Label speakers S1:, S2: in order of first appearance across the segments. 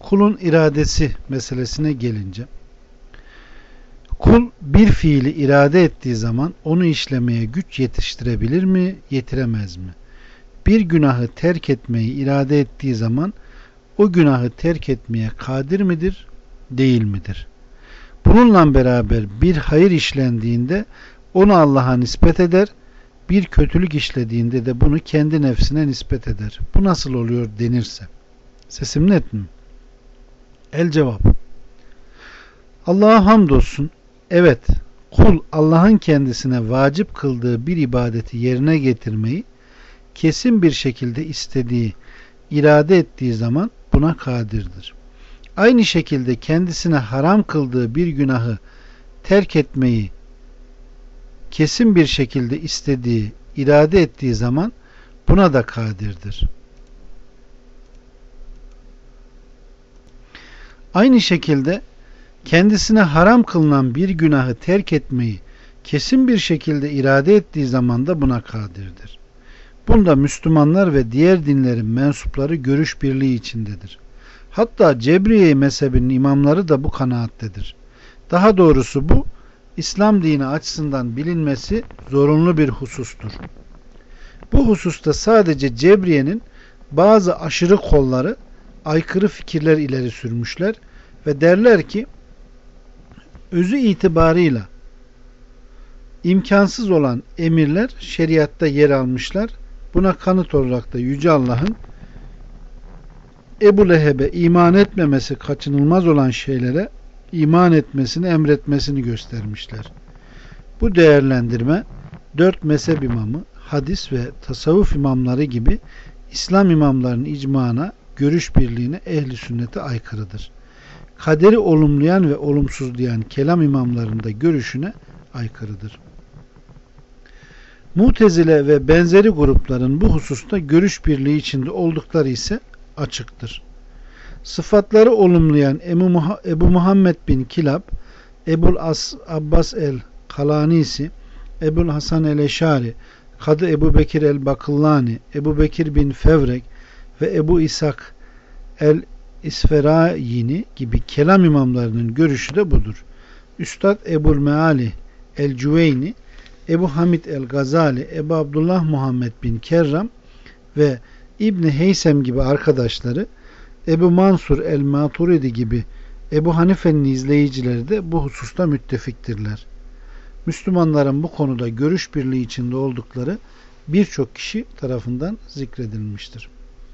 S1: Kulun iradesi meselesine gelince, kul bir fiili irade ettiği zaman onu işlemeye güç yetiştirebilir mi, yetiremez mi? Bir günahı terk etmeyi irade ettiği zaman o günahı terk etmeye kadir midir, değil midir? Bununla beraber bir hayır işlendiğinde onu Allah'a nispet eder, bir kötülük işlediğinde de bunu kendi nefsine nispet eder. Bu nasıl oluyor denirse. Sesim net mi? El cevap. Allah'a hamdolsun. Evet, kul Allah'ın kendisine vacip kıldığı bir ibadeti yerine getirmeyi kesin bir şekilde istediği, irade ettiği zaman buna kadirdir. Aynı şekilde kendisine haram kıldığı bir günahı terk etmeyi kesin bir şekilde istediği, irade ettiği zaman buna da kadirdir. Aynı şekilde kendisine haram kılınan bir günahı terk etmeyi kesin bir şekilde irade ettiği zaman da buna kadirdir. Bunda Müslümanlar ve diğer dinlerin mensupları görüş birliği içindedir. Hatta Cebriye mezhebinin imamları da bu kanaattedir. Daha doğrusu bu, İslam dini açısından bilinmesi zorunlu bir husustur. Bu hususta sadece Cebriye'nin bazı aşırı kolları aykırı fikirler ileri sürmüşler ve derler ki, özü itibarıyla imkansız olan emirler şeriatta yer almışlar. Buna kanıt olarak da Yüce Allah'ın Ebu Leheb'e iman etmemesi kaçınılmaz olan şeylere iman etmesini emretmesini göstermişler. Bu değerlendirme dört mezhep imamı, hadis ve tasavvuf imamları gibi İslam imamlarının icmana, görüş birliğine, ehli sünnete aykırıdır. Kaderi olumlayan ve olumsuzlayan kelam imamlarının da görüşüne aykırıdır. Mutezile ve benzeri grupların bu hususta görüş birliği içinde oldukları ise açıktır. Sıfatları olumlayan Ebu Muhammed bin Kilab, Ebul Abbas el-Kalanisi, Ebul Hasan el-Eşari, Kadı Ebu Bekir el-Bakıllani, Ebu Bekir bin Fevrek ve Ebu İshak el-İsferayini gibi kelam imamlarının görüşü de budur. Üstad Ebul Meali el-Cüveyni, Ebu Hamid el-Gazali, Ebu Abdullah Muhammed bin Kerram ve İbni Heysem gibi arkadaşları, Ebu Mansur el-Maturidi gibi Ebu Hanife'nin izleyicileri de bu hususta müttefiktirler. Müslümanların bu konuda görüş birliği içinde oldukları birçok kişi tarafından zikredilmiştir.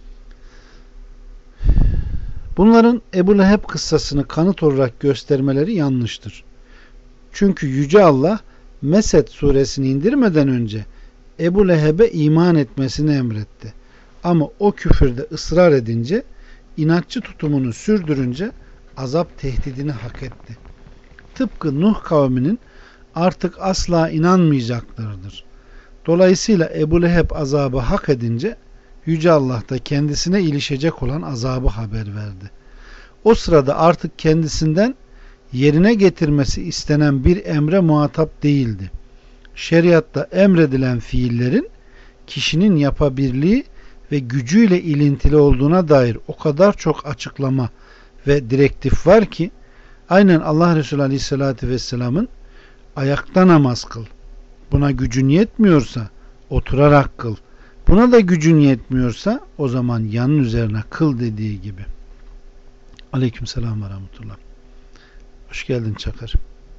S1: Bunların Ebu Leheb kıssasını kanıt olarak göstermeleri yanlıştır. Çünkü Yüce Allah Mesed suresini indirmeden önce Ebu Leheb'e iman etmesini emretti. Ama o küfürde ısrar edince, inatçı tutumunu sürdürünce azap tehdidini hak etti. Tıpkı Nuh kavminin artık asla inanmayacaklarıdır. Dolayısıyla Ebu Leheb azabı hak edince Yüce Allah da kendisine ilişecek olan azabı haber verdi. O sırada artık kendisinden yerine getirmesi istenen bir emre muhatap değildi. Şeriatta emredilen fiillerin kişinin yapabildiği ve gücüyle ilintili olduğuna dair o kadar çok açıklama ve direktif var ki, aynen Allah Resulü Aleyhisselatü Vesselam'ın ayakta namaz kıl, buna gücün yetmiyorsa oturarak kıl, buna da gücün yetmiyorsa o zaman yanın üzerine kıl dediği gibi. Aleykümselam ve rahmetullah. Hoş geldin Çakar.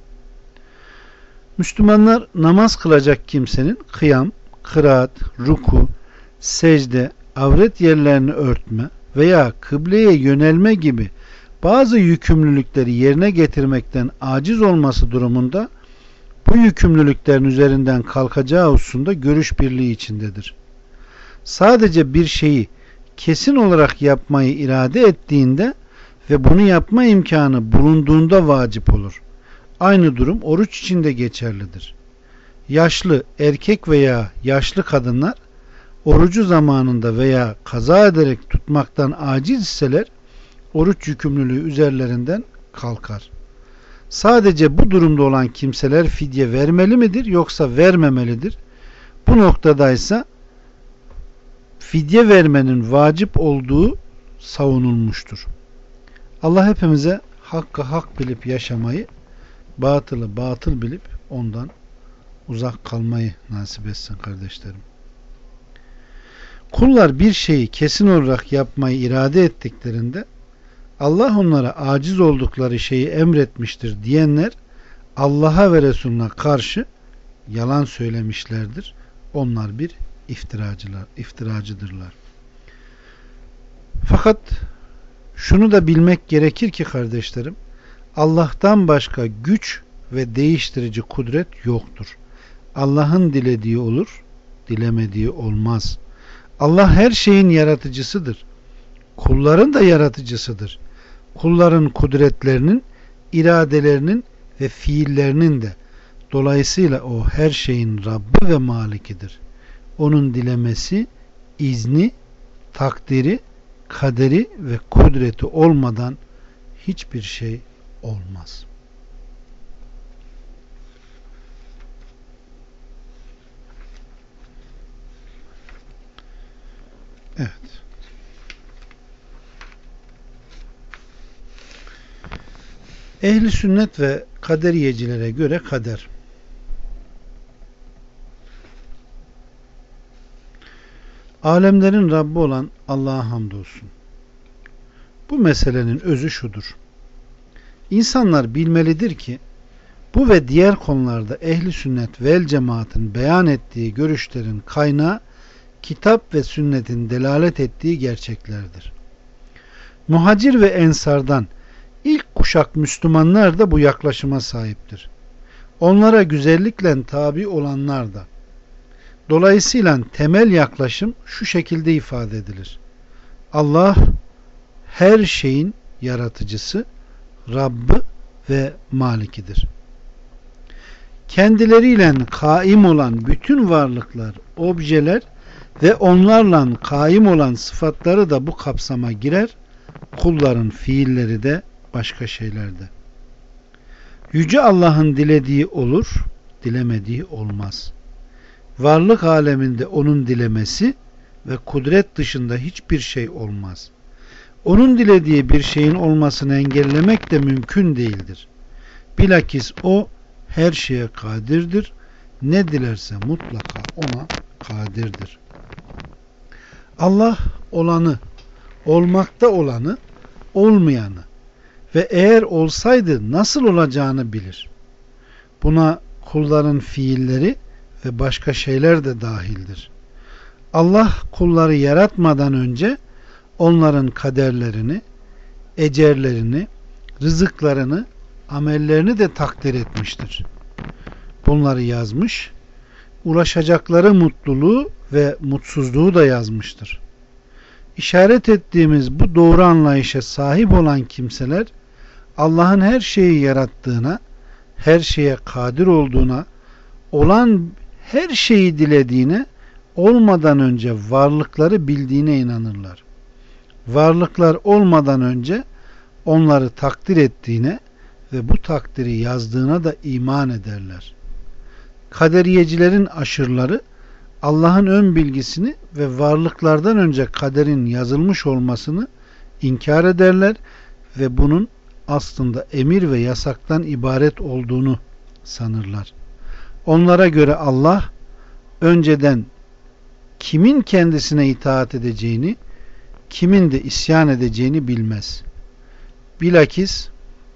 S1: Müslümanlar namaz kılacak kimsenin kıyam, kıraat, ruku, secde, avret yerlerini örtme veya kıbleye yönelme gibi bazı yükümlülükleri yerine getirmekten aciz olması durumunda bu yükümlülüklerin üzerinden kalkacağı hususunda görüş birliği içindedir. Sadece bir şeyi kesin olarak yapmayı irade ettiğinde ve bunu yapma imkanı bulunduğunda vacip olur. Aynı durum oruç için de geçerlidir. Yaşlı erkek veya yaşlı kadınlar orucu zamanında veya kaza ederek tutmaktan aciz iseler oruç yükümlülüğü üzerlerinden kalkar. Sadece bu durumda olan kimseler fidye vermeli midir yoksa vermemelidir? Bu noktadaysa fidye vermenin vacip olduğu savunulmuştur. Allah hepimize hakkı hak bilip yaşamayı, batılı batıl bilip ondan uzak kalmayı nasip etsin kardeşlerim. Kullar bir şeyi kesin olarak yapmayı irade ettiklerinde Allah onlara aciz oldukları şeyi emretmiştir diyenler Allah'a ve Resulüne karşı yalan söylemişlerdir. Onlar bir iftiracıdırlar. Fakat şunu da bilmek gerekir ki kardeşlerim, Allah'tan başka güç ve değiştirici kudret yoktur. Allah'ın dilediği olur, dilemediği olmaz. Allah her şeyin yaratıcısıdır. Kulların da yaratıcısıdır. Kulların kudretlerinin, iradelerinin ve fiillerinin de. Dolayısıyla o her şeyin Rabbi ve Malikidir. Onun dilemesi, izni, takdiri, kaderi ve kudreti olmadan hiçbir şey olmaz. Evet. Ehli sünnet ve kaderiyecilere göre kader alemlerin Rabbi olan Allah'a hamdolsun. Bu meselenin özü şudur. İnsanlar bilmelidir ki bu ve diğer konularda ehli sünnet vel cemaatin beyan ettiği görüşlerin kaynağı kitap ve sünnetin delalet ettiği gerçeklerdir. Muhacir ve ensardan ilk kuşak Müslümanlar da bu yaklaşıma sahiptir. Onlara güzellikle tabi olanlar da. Dolayısıyla temel yaklaşım şu şekilde ifade edilir. Allah her şeyin yaratıcısı, Rabbi ve Malikidir. Kendileriyle kaim olan bütün varlıklar, objeler ve onlarla kaim olan sıfatları da bu kapsama girer. Kulların fiilleri de başka şeylerde. Yüce Allah'ın dilediği olur, dilemediği olmaz. Varlık aleminde onun dilemesi ve kudret dışında hiçbir şey olmaz. Onun dilediği bir şeyin olmasını engellemek de mümkün değildir. Bilakis o her şeye kadirdir. Ne dilerse mutlaka ona kadirdir. Allah olanı, olmakta olanı, olmayanı ve eğer olsaydı nasıl olacağını bilir. Buna kulların fiilleri ve başka şeyler de dahildir. Allah kulları yaratmadan önce onların kaderlerini, ecerlerini, rızıklarını, amellerini de takdir etmiştir. Bunları yazmış, ulaşacakları mutluluğu ve mutsuzluğu da yazmıştır. İşaret ettiğimiz bu doğru anlayışa sahip olan kimseler Allah'ın her şeyi yarattığına, her şeye kadir olduğuna, olan her şeyi dilediğine, olmadan önce varlıkları bildiğine inanırlar. Varlıklar olmadan önce onları takdir ettiğine ve bu takdiri yazdığına da iman ederler. Kaderiyecilerin aşırıları Allah'ın ön bilgisini ve varlıklardan önce kaderin yazılmış olmasını inkar ederler ve bunun aslında emir ve yasaktan ibaret olduğunu sanırlar. Onlara göre Allah önceden kimin kendisine itaat edeceğini, kimin de isyan edeceğini bilmez. Bilakis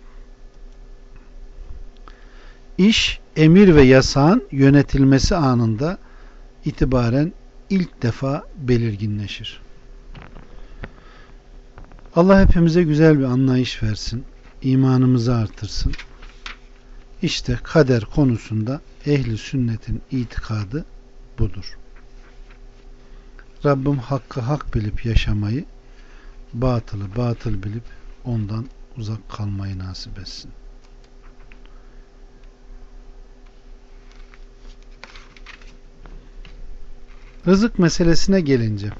S1: iş emir ve yasağın yönetilmesi anında itibaren ilk defa belirginleşir. Allah hepimize güzel bir anlayış versin, imanımızı artırsın. İşte kader konusunda ehli sünnetin itikadı budur. Rabbim hakkı hak bilip yaşamayı, batılı batıl bilip ondan uzak kalmayı nasip etsin. Rızık meselesine gelince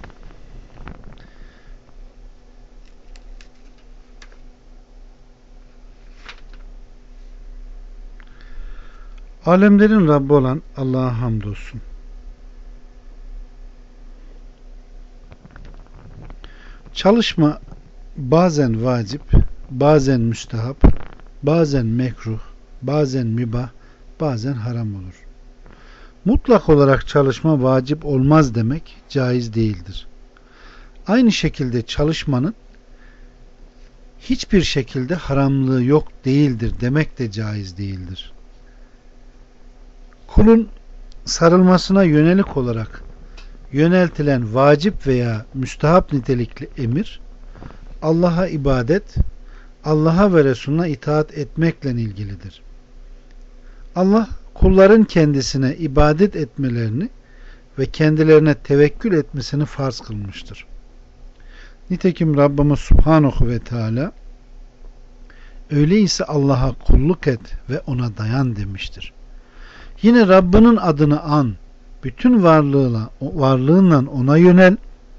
S1: alemlerin Rabbi olan Allah'a hamdolsun. Çalışma bazen vacip, bazen müstehap, bazen mekruh, bazen mübah, bazen haram olur. Mutlak olarak çalışma vacip olmaz demek caiz değildir. Aynı şekilde çalışmanın hiçbir şekilde haramlığı yok değildir demek de caiz değildir. Kulun sarılmasına yönelik olarak yöneltilen vacip veya müstehap nitelikli emir, Allah'a ibadet, Allah'a ve Resulüne itaat etmekle ilgilidir. Allah kulların kendisine ibadet etmelerini ve kendilerine tevekkül etmesini farz kılmıştır. Nitekim Rabbimiz Subhanahu ve Teala öyleyse Allah'a kulluk et ve ona dayan demiştir. Yine Rabbinin adını an, bütün varlığınla ona yönel.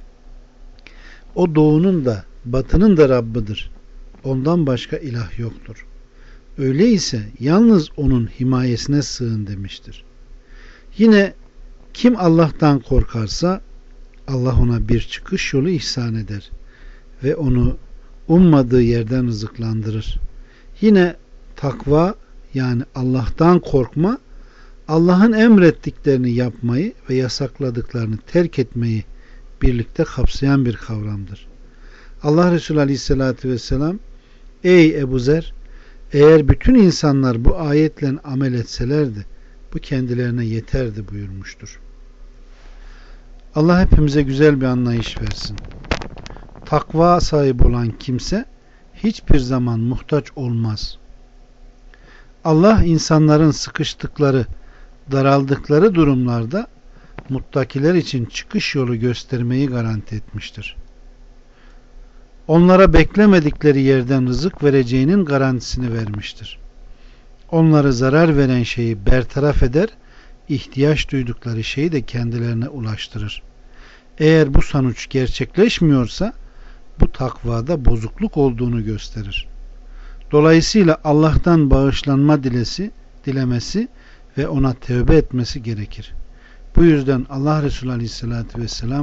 S1: O doğunun da batının da Rabbidir. Ondan başka ilah yoktur. Öyleyse yalnız onun himayesine sığın demiştir. Yine kim Allah'tan korkarsa Allah ona bir çıkış yolu ihsan eder ve onu ummadığı yerden rızıklandırır. Yine takva, yani Allah'tan korkma, Allah'ın emrettiklerini yapmayı ve yasakladıklarını terk etmeyi birlikte kapsayan bir kavramdır. Allah Resulü Aleyhisselatü Vesselam, ey Ebu Zer, eğer bütün insanlar bu ayetle amel etselerdi bu kendilerine yeterdi buyurmuştur. Allah hepimize güzel bir anlayış versin. Takva sahibi olan kimse hiçbir zaman muhtaç olmaz. Allah insanların sıkıştıkları, daraldıkları durumlarda muttakiler için çıkış yolu göstermeyi garanti etmiştir. Onlara beklemedikleri yerden rızık vereceğinin garantisini vermiştir. Onları zarar veren şeyi bertaraf eder, ihtiyaç duydukları şeyi de kendilerine ulaştırır. Eğer bu sonuç gerçekleşmiyorsa bu takvada bozukluk olduğunu gösterir. Dolayısıyla Allah'tan bağışlanma dilemesi ve ona tövbe etmesi gerekir. Bu yüzden Allah Resulü Aleyhisselatü Vesselam,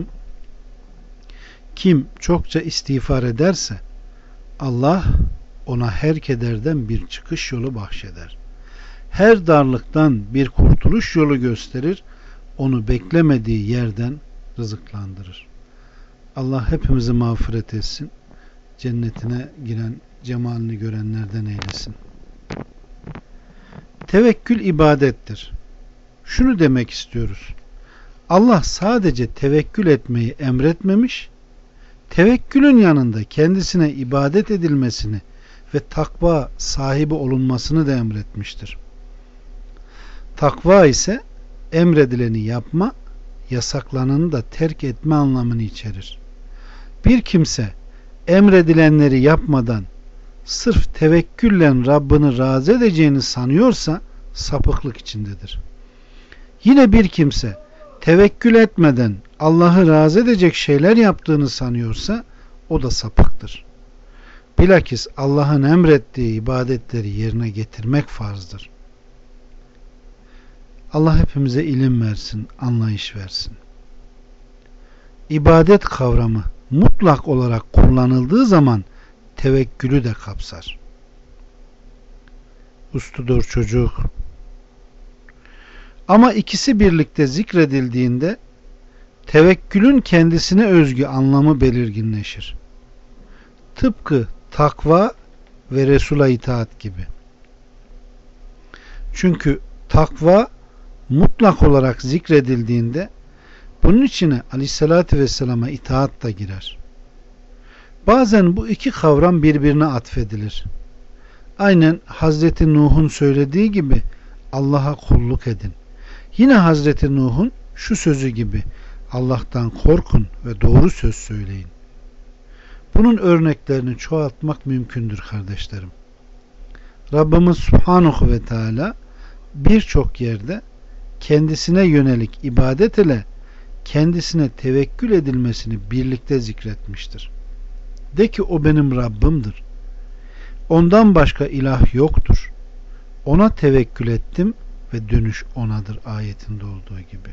S1: kim çokça istiğfar ederse Allah ona her kederden bir çıkış yolu bahşeder. Her darlıktan bir kurtuluş yolu gösterir, onu beklemediği yerden rızıklandırır. Allah hepimizi mağfiret etsin, cennetine giren, cemalini görenlerden eylesin. Tevekkül ibadettir. Şunu demek istiyoruz. Allah sadece tevekkül etmeyi emretmemiş, tevekkülün yanında kendisine ibadet edilmesini ve takva sahibi olunmasını da emretmiştir. Takva ise emredileni yapma, yasaklananı da terk etme anlamını içerir. Bir kimse emredilenleri yapmadan sırf tevekkülle Rabbini razı edeceğini sanıyorsa sapıklık içindedir. Yine bir kimse tevekkül etmeden Allah'ı razı edecek şeyler yaptığını sanıyorsa o da sapıktır. Bilakis Allah'ın emrettiği ibadetleri yerine getirmek farzdır. Allah hepimize ilim versin, anlayış versin. İbadet kavramı mutlak olarak kullanıldığı zaman tevekkülü de kapsar. Usludur çocuk. Ama ikisi birlikte zikredildiğinde tevekkülün kendisine özgü anlamı belirginleşir. Tıpkı takva ve Resul'a itaat gibi. Çünkü takva mutlak olarak zikredildiğinde bunun içine Aleyhisselatü Vesselam'a itaat da girer. Bazen bu iki kavram birbirine atfedilir. Aynen Hazreti Nuh'un söylediği gibi Allah'a kulluk edin. Yine Hazreti Nuh'un şu sözü gibi Allah'tan korkun ve doğru söz söyleyin. Bunun örneklerini çoğaltmak mümkündür kardeşlerim. Rabbimiz Subhanahu ve Teala birçok yerde kendisine yönelik ibadet ile kendisine tevekkül edilmesini birlikte zikretmiştir. De ki o benim Rabbimdir. Ondan başka ilah yoktur. Ona tevekkül ettim ve dönüş onadır ayetinde olduğu gibi.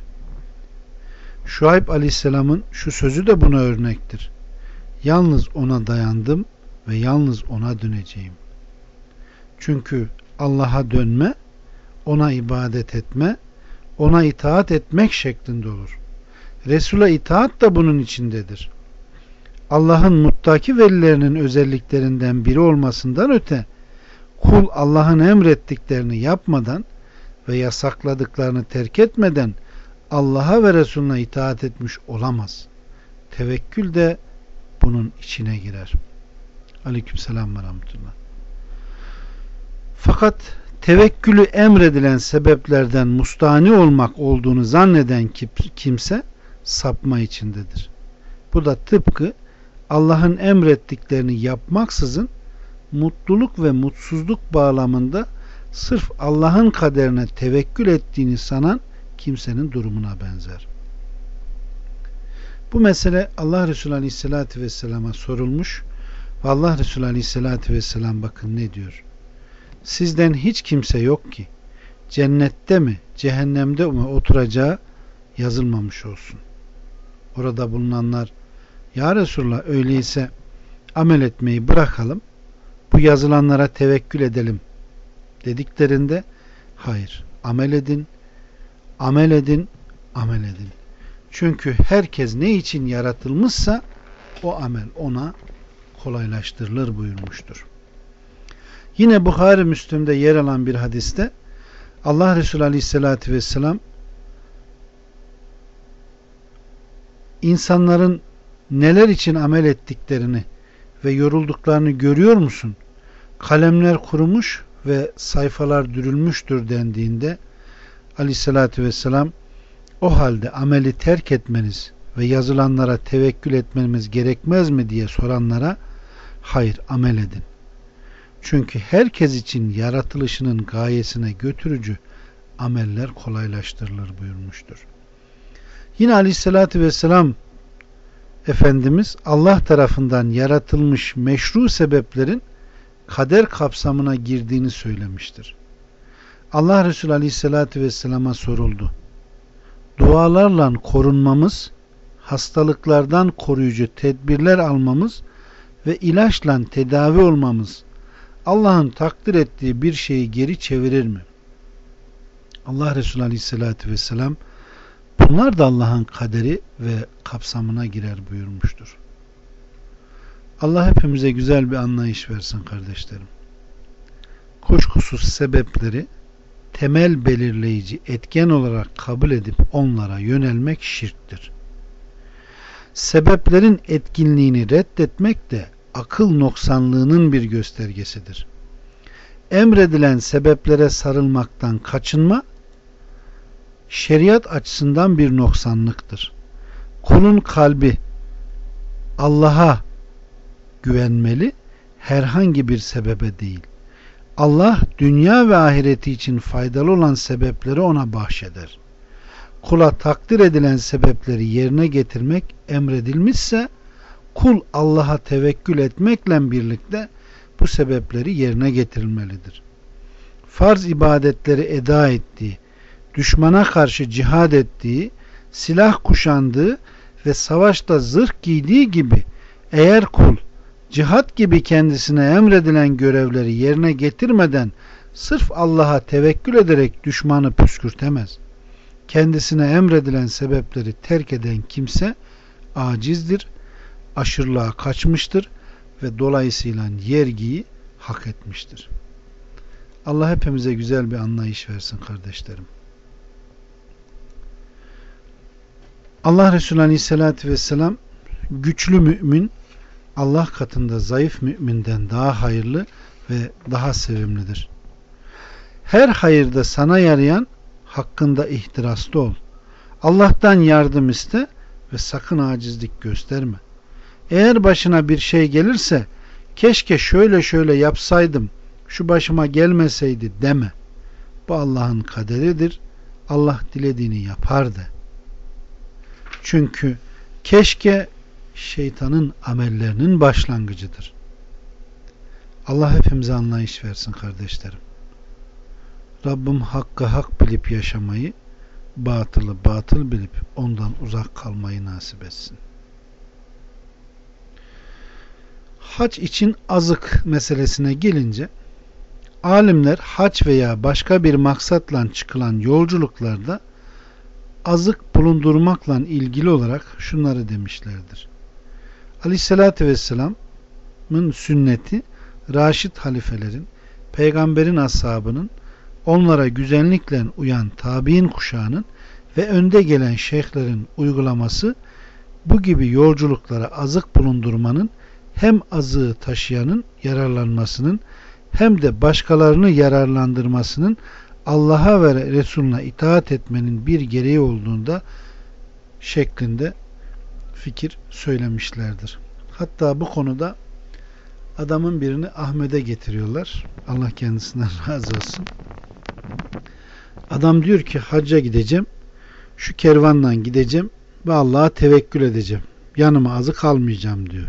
S1: Şuayb Aleyhisselam'ın şu sözü de buna örnektir. Yalnız ona dayandım ve yalnız ona döneceğim. Çünkü Allah'a dönme, ona ibadet etme, ona itaat etmek şeklinde olur. Resul'e itaat da bunun içindedir. Allah'ın muttaki velilerinin özelliklerinden biri olmasından öte, kul Allah'ın emrettiklerini yapmadan ve yasakladıklarını terk etmeden Allah'a ve Resulüne itaat etmiş olamaz. Tevekkül de bunun içine girer. Aleykümselam ve rahmetullah. Fakat tevekkülü emredilen sebeplerden mustani olmak olduğunu zanneden kimse sapma içindedir. Bu da tıpkı Allah'ın emrettiklerini yapmaksızın mutluluk ve mutsuzluk bağlamında sırf Allah'ın kaderine tevekkül ettiğini sanan kimsenin durumuna benzer. Bu mesele Allah Resulü Aleyhisselatü Vesselam'a sorulmuş ve Allah Resulü Aleyhisselatü Vesselam bakın ne diyor. Sizden hiç kimse yok ki cennette mi cehennemde mi oturacağı yazılmamış olsun. Orada bulunanlar, ya Resulullah öyleyse amel etmeyi bırakalım, bu yazılanlara tevekkül edelim dediklerinde, hayır, amel edin, amel edin, amel edin. Çünkü herkes ne için yaratılmışsa o amel ona kolaylaştırılır buyurmuştur. Yine Buhari Müslim'de yer alan bir hadiste Allah Resulü Aleyhisselatü Vesselam insanların neler için amel ettiklerini ve yorulduklarını görüyor musun? Kalemler kurumuş ve sayfalar dürülmüştür dendiğinde Aleyhisselatü Vesselam o halde ameli terk etmeniz ve yazılanlara tevekkül etmemiz gerekmez mi diye soranlara hayır, amel edin. Çünkü herkes için yaratılışının gayesine götürücü ameller kolaylaştırılır buyurmuştur. Yine Aleyhisselatü Vesselam Efendimiz Allah tarafından yaratılmış meşru sebeplerin kader kapsamına girdiğini söylemiştir. Allah Resulü Aleyhisselatü Vesselam'a soruldu. Dualarla korunmamız, hastalıklardan koruyucu tedbirler almamız ve ilaçla tedavi olmamız Allah'ın takdir ettiği bir şeyi geri çevirir mi? Allah Resulü Aleyhisselatü Vesselam bunlar da Allah'ın kaderi ve kapsamına girer buyurmuştur. Allah hepimize güzel bir anlayış versin kardeşlerim. Kuşkusuz sebepleri temel belirleyici etken olarak kabul edip onlara yönelmek şirktir. Sebeplerin etkinliğini reddetmek de akıl noksanlığının bir göstergesidir. Emredilen sebeplere sarılmaktan kaçınma, şeriat açısından bir noksanlıktır. Kulun kalbi Allah'a güvenmeli, herhangi bir sebebe değil. Allah dünya ve ahireti için faydalı olan sebepleri ona bahşeder. Kula takdir edilen sebepleri yerine getirmek emredilmişse, kul Allah'a tevekkül etmekle birlikte bu sebepleri yerine getirilmelidir. Farz ibadetleri eda ettiği, düşmana karşı cihad ettiği, silah kuşandığı ve savaşta zırh giydiği gibi eğer kul cihat gibi kendisine emredilen görevleri yerine getirmeden sırf Allah'a tevekkül ederek düşmanı püskürtemez. Kendisine emredilen sebepleri terk eden kimse acizdir, aşırılığa kaçmıştır ve dolayısıyla yergiyi hak etmiştir. Allah hepimize güzel bir anlayış versin kardeşlerim. Allah Resulü Aleyhisselatü Vesselam güçlü mümin Allah katında zayıf müminden daha hayırlı ve daha sevimlidir. Her hayırda sana yarayan hakkında ihtiraslı ol. Allah'tan yardım iste ve sakın acizlik gösterme. Eğer başına bir şey gelirse keşke şöyle şöyle yapsaydım, şu başıma gelmeseydi deme. Bu Allah'ın kaderidir. Allah dilediğini yapar de. Çünkü keşke şeytanın amellerinin başlangıcıdır. Allah hepimize anlayış versin kardeşlerim. Rabbim hakkı hak bilip yaşamayı, batılı batıl bilip ondan uzak kalmayı nasip etsin. Hac için azık meselesine gelince alimler hac veya başka bir maksatla çıkılan yolculuklarda azık bulundurmakla ilgili olarak şunları demişlerdir. Aleyhissalatü Vesselam'ın sünneti, Raşid halifelerin, peygamberin ashabının, onlara güzellikle uyan tabi'in kuşağının ve önde gelen şeyhlerin uygulaması, bu gibi yolculuklara azık bulundurmanın hem azığı taşıyanın yararlanmasının hem de başkalarını yararlandırmasının Allah'a ve Resulüne itaat etmenin bir gereği olduğunda şeklinde fikir söylemişlerdir. Hatta bu konuda adamın birini Ahmet'e getiriyorlar. Allah kendisinden razı olsun. Adam diyor ki hacca gideceğim. Şu kervanla gideceğim ve Allah'a tevekkül edeceğim. Yanıma azık almayacağım diyor.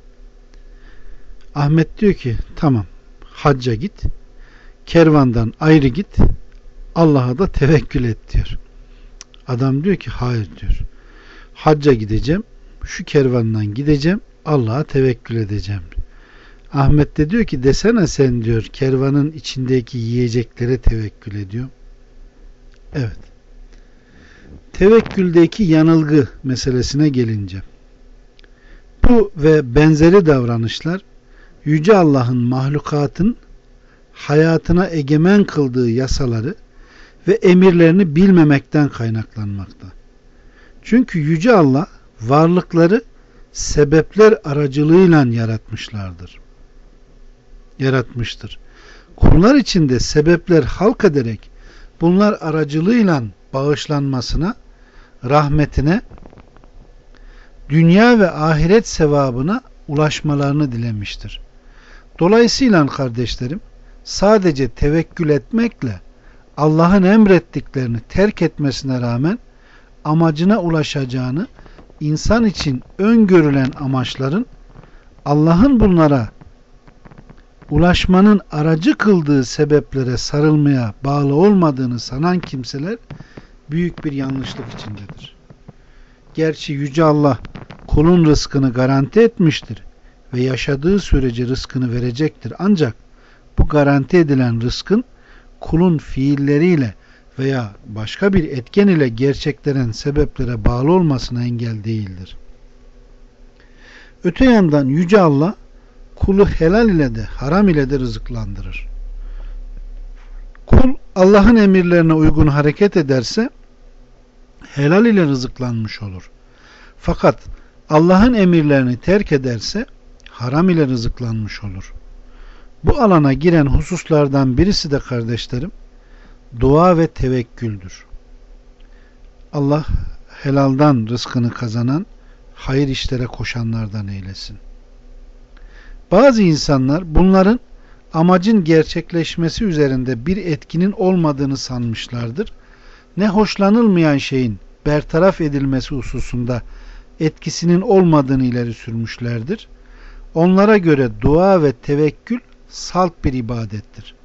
S1: Ahmet diyor ki tamam, hacca git. Kervandan ayrı git. Allah'a da tevekkül et diyor. Adam diyor ki hayır diyor. Hacca gideceğim. Şu kervandan gideceğim. Allah'a tevekkül edeceğim. Ahmet de diyor ki desene sen diyor kervanın içindeki yiyeceklere tevekkül ediyor. Evet. Tevekküldeki yanılgı meselesine gelince bu ve benzeri davranışlar Yüce Allah'ın mahlukatın hayatına egemen kıldığı yasaları ve emirlerini bilmemekten kaynaklanmakta. Çünkü Yüce Allah varlıkları sebepler aracılığıyla yaratmıştır. Kullar içinde sebepler halk ederek bunlar aracılığıyla bağışlanmasına, rahmetine, dünya ve ahiret sevabına ulaşmalarını dilemiştir. Dolayısıyla kardeşlerim, sadece tevekkül etmekle Allah'ın emrettiklerini terk etmesine rağmen amacına ulaşacağını, insan için öngörülen amaçların Allah'ın bunlara ulaşmanın aracı kıldığı sebeplere sarılmaya bağlı olmadığını sanan kimseler büyük bir yanlışlık içindedir. Gerçi Yüce Allah kulun rızkını garanti etmiştir ve yaşadığı sürece rızkını verecektir. Ancak bu garanti edilen rızkın kulun fiilleriyle veya başka bir etken ile gerçeklenen sebeplere bağlı olmasına engel değildir. Öte yandan Yüce Allah kulu helal ile de haram ile de rızıklandırır. Kul Allah'ın emirlerine uygun hareket ederse helal ile rızıklanmış olur. Fakat Allah'ın emirlerini terk ederse haram ile rızıklanmış olur. Bu alana giren hususlardan birisi de kardeşlerim dua ve tevekküldür. Allah helaldan rızkını kazanan, hayır işlere koşanlardan eylesin. Bazı insanlar bunların amacın gerçekleşmesi üzerinde bir etkinin olmadığını sanmışlardır. Ne hoşlanılmayan şeyin bertaraf edilmesi hususunda etkisinin olmadığını ileri sürmüşlerdir. Onlara göre dua ve tevekkül salt bir ibadettir.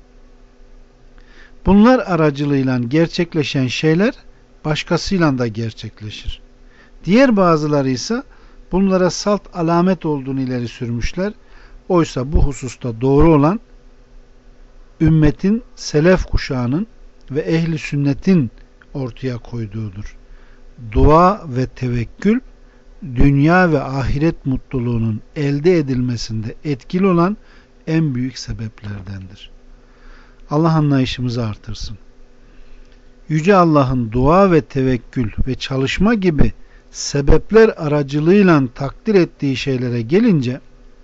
S1: Bunlar aracılığıyla gerçekleşen şeyler başkasıyla da gerçekleşir. Diğer bazıları ise bunlara salt alamet olduğunu ileri sürmüşler. Oysa bu hususta doğru olan ümmetin selef kuşağının ve ehli sünnetin ortaya koyduğudur. Dua ve tevekkül dünya ve ahiret mutluluğunun elde edilmesinde etkili olan en büyük sebeplerdendir. Allah anlayışımızı artırsın. Yüce Allah'ın dua ve tevekkül ve çalışma gibi sebepler aracılığıyla takdir ettiği şeylere gelince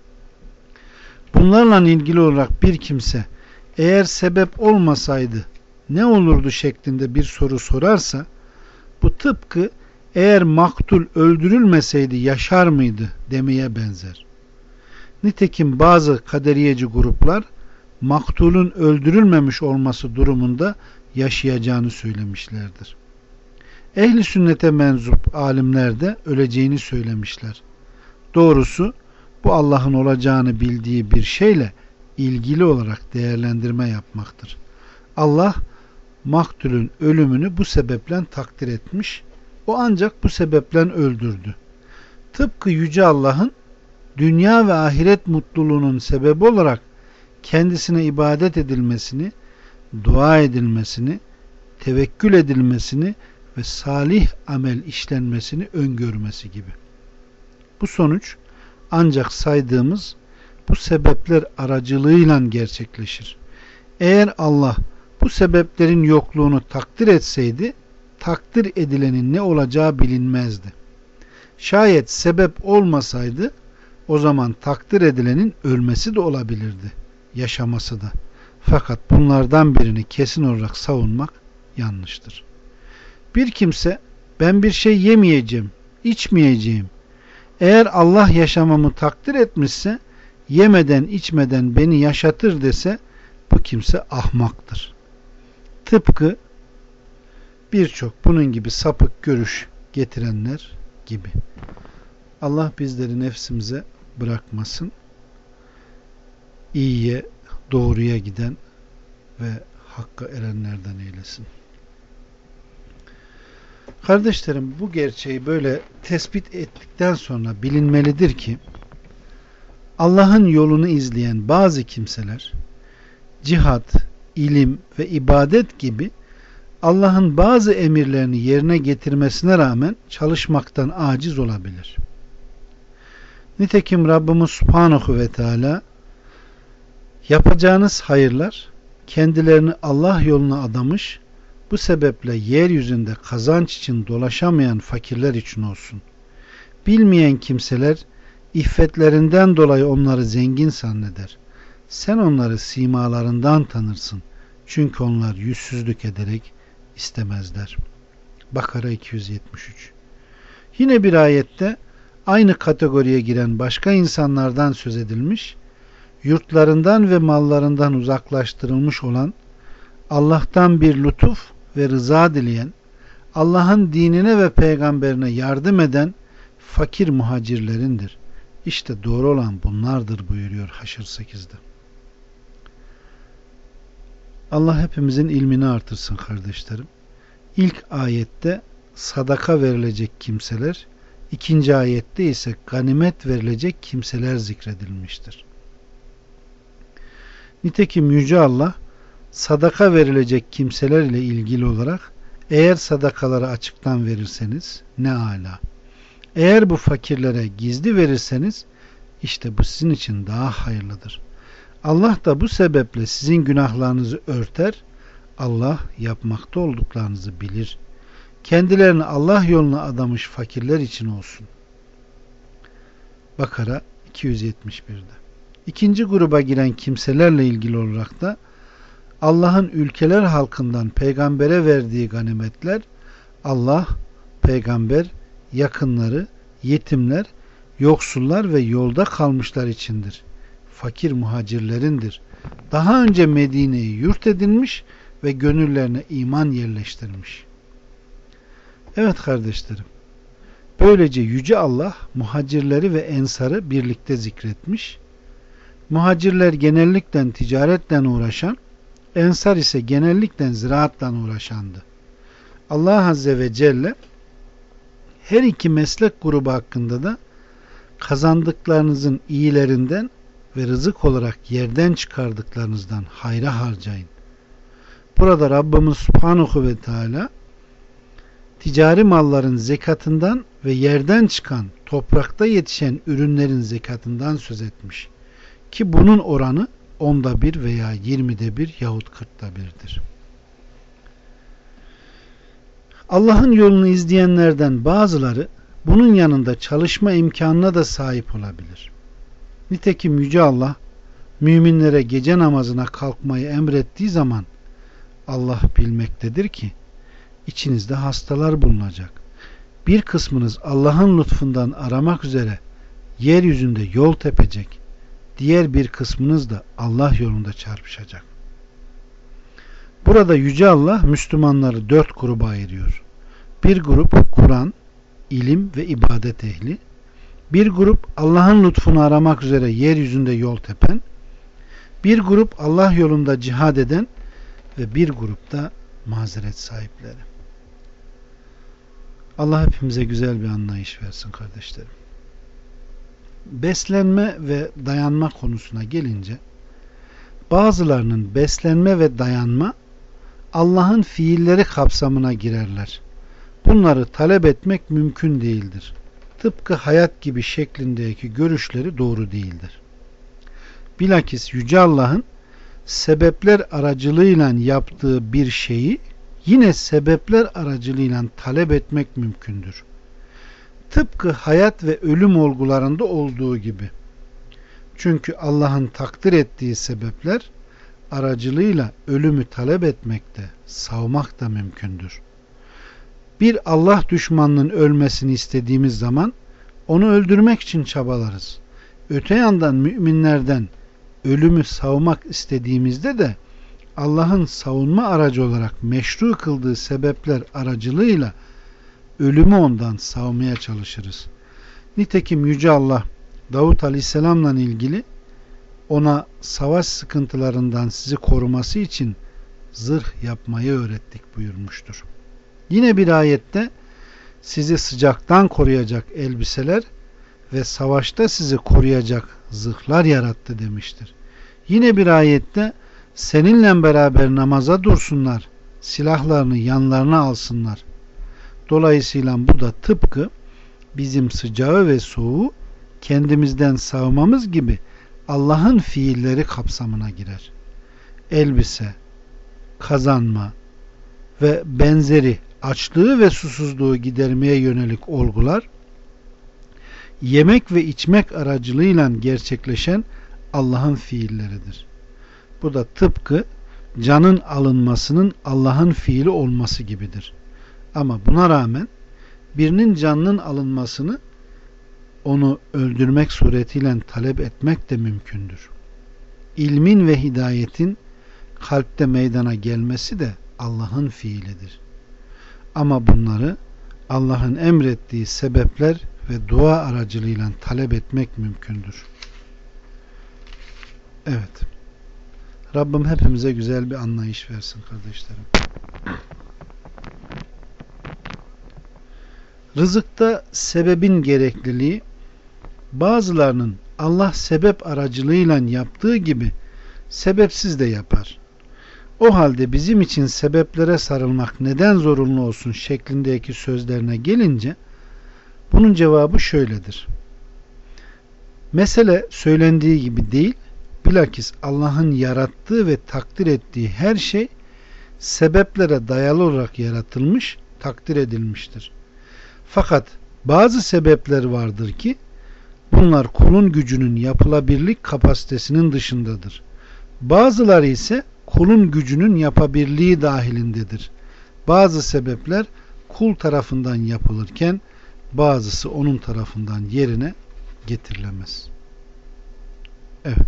S1: bunlarla ilgili olarak bir kimse eğer sebep olmasaydı ne olurdu şeklinde bir soru sorarsa bu tıpkı eğer maktul öldürülmeseydi yaşar mıydı demeye benzer. Nitekim bazı kaderiyeci gruplar maktulun öldürülmemiş olması durumunda yaşayacağını söylemişlerdir. Ehli sünnete menzup alimler de öleceğini söylemişler. Doğrusu bu Allah'ın olacağını bildiği bir şeyle ilgili olarak değerlendirme yapmaktır. Allah maktulün ölümünü bu sebeple takdir etmiş. O ancak bu sebeple öldürdü. Tıpkı Yüce Allah'ın dünya ve ahiret mutluluğunun sebebi olarak kendisine ibadet edilmesini, dua edilmesini, tevekkül edilmesini ve salih amel işlenmesini öngörmesi gibi. Bu sonuç ancak saydığımız bu sebepler aracılığıyla gerçekleşir. Eğer Allah bu sebeplerin yokluğunu takdir etseydi, takdir edilenin ne olacağı bilinmezdi. Şayet sebep olmasaydı, o zaman takdir edilenin ölmesi de olabilirdi, yaşaması da. Fakat bunlardan birini kesin olarak savunmak yanlıştır. Bir kimse, ben bir şey yemeyeceğim, içmeyeceğim, eğer Allah yaşamamı takdir etmişse, yemeden içmeden beni yaşatır dese, bu kimse ahmaktır. Tıpkı birçok bunun gibi sapık görüş getirenler gibi. Allah bizleri nefsimize bırakmasın. İyiye, doğruya giden ve hakka erenlerden eylesin. Kardeşlerim, bu gerçeği böyle tespit ettikten sonra bilinmelidir ki Allah'ın yolunu izleyen bazı kimseler cihat, ilim ve ibadet gibi Allah'ın bazı emirlerini yerine getirmesine rağmen çalışmaktan aciz olabilir. Nitekim Rabbimiz Subhanahu ve Teala yapacağınız hayırlar kendilerini Allah yoluna adamış, bu sebeple yeryüzünde kazanç için dolaşamayan fakirler için olsun. Bilmeyen kimseler iffetlerinden dolayı onları zengin zanneder. Sen onları simalarından tanırsın. Çünkü onlar yüzsüzlük ederek istemezler. Bakara 273. Yine bir ayette aynı kategoriye giren başka insanlardan söz edilmiş, yurtlarından ve mallarından uzaklaştırılmış olan, Allah'tan bir lütuf ve rıza dileyen, Allah'ın dinine ve peygamberine yardım eden fakir muhacirlerindir. İşte doğru olan bunlardır buyuruyor Haşr 8'de. Allah hepimizin ilmini artırsın kardeşlerim. İlk ayette sadaka verilecek kimseler, ikinci ayette ise ganimet verilecek kimseler zikredilmiştir. Nitekim Yüce Allah sadaka verilecek kimseler ile ilgili olarak eğer sadakaları açıktan verirseniz ne âlâ. Eğer bu fakirlere gizli verirseniz işte bu sizin için daha hayırlıdır. Allah da bu sebeple sizin günahlarınızı örter. Allah yapmakta olduklarınızı bilir. Kendilerini Allah yoluna adamış fakirler için olsun. Bakara 271'de. İkinci gruba giren kimselerle ilgili olarak da Allah'ın ülkeler halkından peygambere verdiği ganimetler Allah, peygamber, yakınları, yetimler, yoksullar ve yolda kalmışlar içindir. Fakir muhacirlerindir. Daha önce Medine'yi yurt edinmiş ve gönüllerine iman yerleştirmiş. Evet kardeşlerim, böylece Yüce Allah muhacirleri ve ensarı birlikte zikretmiş. Muhacirler genellikle ticaretle uğraşan, ensar ise genellikle ziraatla uğraşandı. Allah Azze ve Celle her iki meslek grubu hakkında da kazandıklarınızın iyilerinden ve rızık olarak yerden çıkardıklarınızdan hayra harcayın. Burada Rabbimiz Subhanahu ve Teala ticari malların zekatından ve yerden çıkan toprakta yetişen ürünlerin zekatından söz etmiş. Ki bunun oranı 1/10 veya 1 yahut 1/40'dir. Allah'ın yolunu izleyenlerden bazıları bunun yanında çalışma imkanına da sahip olabilir. Nitekim Yüce Allah müminlere gece namazına kalkmayı emrettiği zaman Allah bilmektedir ki içinizde hastalar bulunacak. Bir kısmınız Allah'ın lütfundan aramak üzere yeryüzünde yol tepecek. Diğer bir kısmınız da Allah yolunda çarpışacak. Burada Yüce Allah Müslümanları 4 gruba ayırıyor. Bir grup Kur'an, ilim ve ibadet ehli. Bir grup Allah'ın lütfunu aramak üzere yeryüzünde yol tepen. Bir grup Allah yolunda cihad eden ve bir grupta mazeret sahipleri. Allah hepimize güzel bir anlayış versin kardeşlerim. Beslenme ve dayanma konusuna gelince, bazılarının beslenme ve dayanma Allah'ın fiilleri kapsamına girerler. Bunları talep etmek mümkün değildir. Tıpkı hayat gibi şeklindeki görüşleri doğru değildir. Bilakis Yüce Allah'ın sebepler aracılığıyla yaptığı bir şeyi yine sebepler aracılığıyla talep etmek mümkündür. Tıpkı hayat ve ölüm olgularında olduğu gibi. Çünkü Allah'ın takdir ettiği sebepler aracılığıyla ölümü talep etmek de, savmak da mümkündür. Bir Allah düşmanının ölmesini istediğimiz zaman onu öldürmek için çabalarız. Öte yandan müminlerden ölümü savmak istediğimizde de Allah'ın savunma aracı olarak meşru kıldığı sebepler aracılığıyla ölümü ondan savmaya çalışırız. Nitekim Yüce Allah Davut Aleyhisselam'la ilgili ona savaş sıkıntılarından sizi koruması için zırh yapmayı öğrettik buyurmuştur. Yine bir ayette sizi sıcaktan koruyacak elbiseler ve savaşta sizi koruyacak zırhlar yarattı demiştir. Yine bir ayette seninle beraber namaza dursunlar, silahlarını yanlarına alsınlar. Dolayısıyla bu da tıpkı bizim sıcağı ve soğuğu kendimizden savmamız gibi Allah'ın fiilleri kapsamına girer. Elbise, kazanma ve benzeri açlığı ve susuzluğu gidermeye yönelik olgular, yemek ve içmek aracılığıyla gerçekleşen Allah'ın fiilleridir. Bu da tıpkı canın alınmasının Allah'ın fiili olması gibidir. Ama buna rağmen birinin canının alınmasını onu öldürmek suretiyle talep etmek de mümkündür. İlmin ve hidayetin kalpte meydana gelmesi de Allah'ın fiilidir. Ama bunları Allah'ın emrettiği sebepler ve dua aracılığıyla talep etmek mümkündür. Evet. Rabbim hepimize güzel bir anlayış versin kardeşlerim. Rızıkta sebebin gerekliliği, bazılarının Allah sebep aracılığıyla yaptığı gibi sebepsiz de yapar. O halde bizim için sebeplere sarılmak neden zorunlu olsun şeklindeki sözlerine gelince bunun cevabı şöyledir. Mesele söylendiği gibi değil, bilakis Allah'ın yarattığı ve takdir ettiği her şey sebeplere dayalı olarak yaratılmış, takdir edilmiştir. Fakat bazı sebepler vardır ki bunlar kulun gücünün yapılabilirlik kapasitesinin dışındadır. Bazıları ise kulun gücünün yapabilirliği dahilindedir. Bazı sebepler kul tarafından yapılırken bazısı onun tarafından yerine getirilemez. Evet.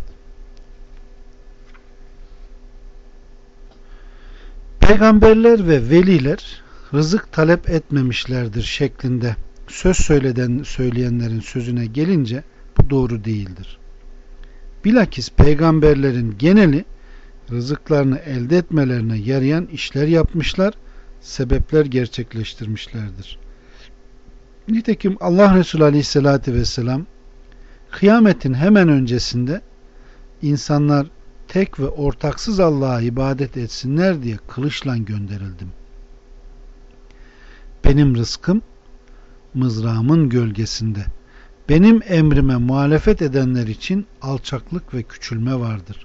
S1: Peygamberler ve veliler rızık talep etmemişlerdir şeklinde söz söyleyenlerin sözüne gelince bu doğru değildir. Bilakis peygamberlerin geneli rızıklarını elde etmelerine yarayan işler yapmışlar, sebepler gerçekleştirmişlerdir. Nitekim Allah Resulü Aleyhisselatü Vesselam kıyametin hemen öncesinde insanlar tek ve ortaksız Allah'a ibadet etsinler diye kılıçla gönderildim. Benim rızkım mızrağımın gölgesinde. Benim emrime muhalefet edenler için alçaklık ve küçülme vardır.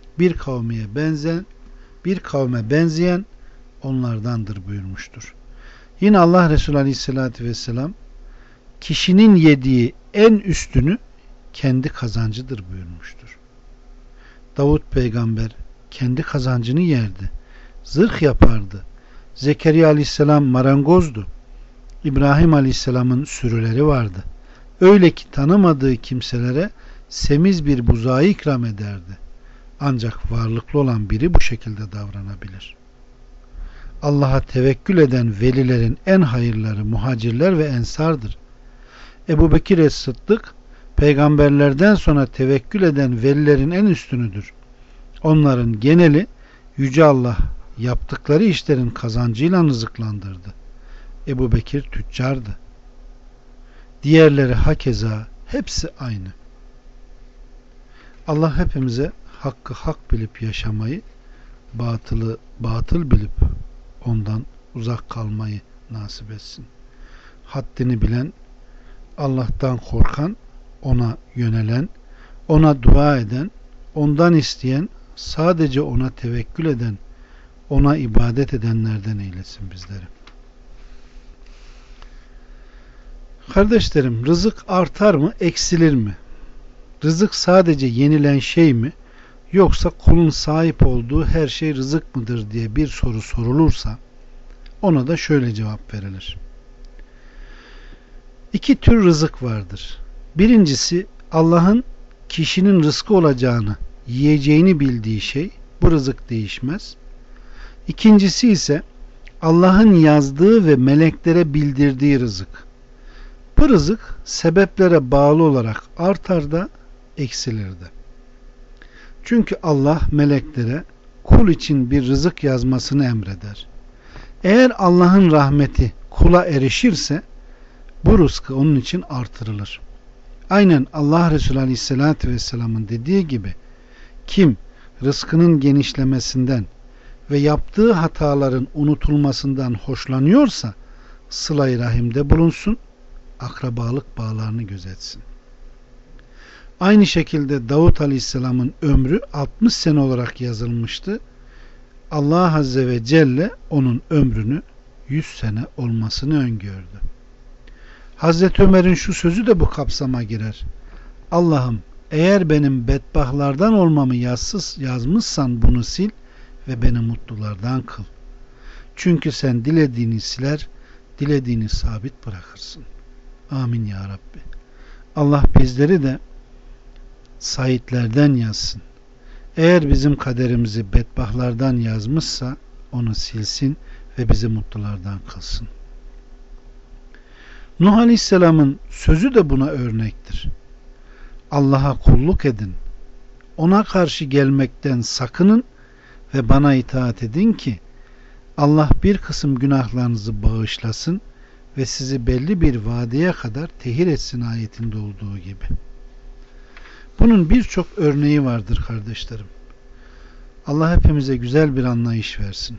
S1: Bir kavme benzeyen onlardandır buyurmuştur. Yine Allah Resulü Aleyhisselatü Vesselam kişinin yediği en üstünü kendi kazancıdır buyurmuştur. Davut peygamber kendi kazancını yerdi. Zırh yapardı. Zekeriya Aleyhisselam marangozdu. İbrahim Aleyhisselam'ın sürüleri vardı. Öyle ki tanımadığı kimselere semiz bir buzağı ikram ederdi. Ancak varlıklı olan biri bu şekilde davranabilir. Allah'a tevekkül eden velilerin en hayırları muhacirler ve ensardır. Ebu Bekir Es-Sıddık peygamberlerden sonra tevekkül eden velilerin en üstünüdür. Onların geneli Yüce Allah yaptıkları işlerin kazancıyla rızıklandırdı. Ebu Bekir tüccardı. Diğerleri hakeza hepsi aynı. Allah hepimize hakkı hak bilip yaşamayı, batılı batıl bilip ondan uzak kalmayı nasip etsin. Haddini bilen, Allah'tan korkan, ona yönelen, ona dua eden, ondan isteyen, sadece ona tevekkül eden, ona ibadet edenlerden eylesin bizleri. Kardeşlerim, rızık artar mı, eksilir mi? Rızık sadece yenilen şey mi? Yoksa kulun sahip olduğu her şey rızık mıdır diye bir soru sorulursa ona da şöyle cevap verilir. İki tür rızık vardır. Birincisi Allah'ın kişinin rızkı olacağını, yiyeceğini bildiği şey, bu rızık değişmez. İkincisi ise Allah'ın yazdığı ve meleklere bildirdiği rızık. Bu rızık sebeplere bağlı olarak artar da eksilir de. Çünkü Allah meleklere kul için bir rızık yazmasını emreder. Eğer Allah'ın rahmeti kula erişirse bu rızkı onun için artırılır. Aynen Allah Resulü Aleyhisselatü Vesselam'ın dediği gibi kim rızkının genişlemesinden ve yaptığı hataların unutulmasından hoşlanıyorsa sıla-i rahimde bulunsun, akrabalık bağlarını gözetsin. Aynı şekilde Davut Aleyhisselam'ın ömrü 60 sene olarak yazılmıştı. Allah Azze ve Celle onun ömrünü 100 sene olmasını öngördü. Hazreti Ömer'in şu sözü de bu kapsama girer. Allah'ım eğer benim bedbahtlardan olmamı yazmışsan bunu sil ve beni mutlulardan kıl. Çünkü sen dilediğini siler, dilediğini sabit bırakırsın. Amin ya Rabbi. Allah bizleri de saitlerden yazsın. Eğer bizim kaderimizi bedbahtlardan yazmışsa onu silsin ve bizi mutlulardan kılsın. Nuh Aleyhisselam'ın sözü de buna örnektir. Allah'a kulluk edin. Ona karşı gelmekten sakının ve bana itaat edin ki Allah bir kısım günahlarınızı bağışlasın ve sizi belli bir vadeye kadar tehir etsin ayetinde olduğu gibi. Bunun birçok örneği vardır kardeşlerim. Allah hepimize güzel bir anlayış versin.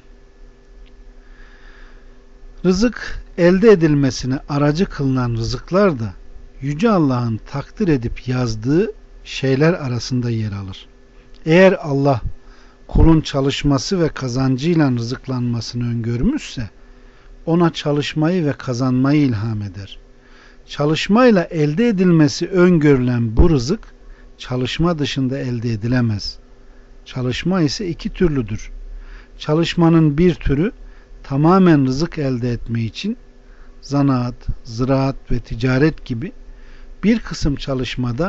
S1: Rızık elde edilmesine aracı kılınan rızıklar da Yüce Allah'ın takdir edip yazdığı şeyler arasında yer alır. Eğer Allah kulun çalışması ve kazancıyla rızıklanmasını öngörmüşse ona çalışmayı ve kazanmayı ilham eder. Çalışmayla elde edilmesi öngörülen bu rızık çalışma dışında elde edilemez. Çalışma ise iki türlüdür. Çalışmanın bir türü tamamen rızık elde etme için zanaat, ziraat ve ticaret gibi, bir kısım çalışmada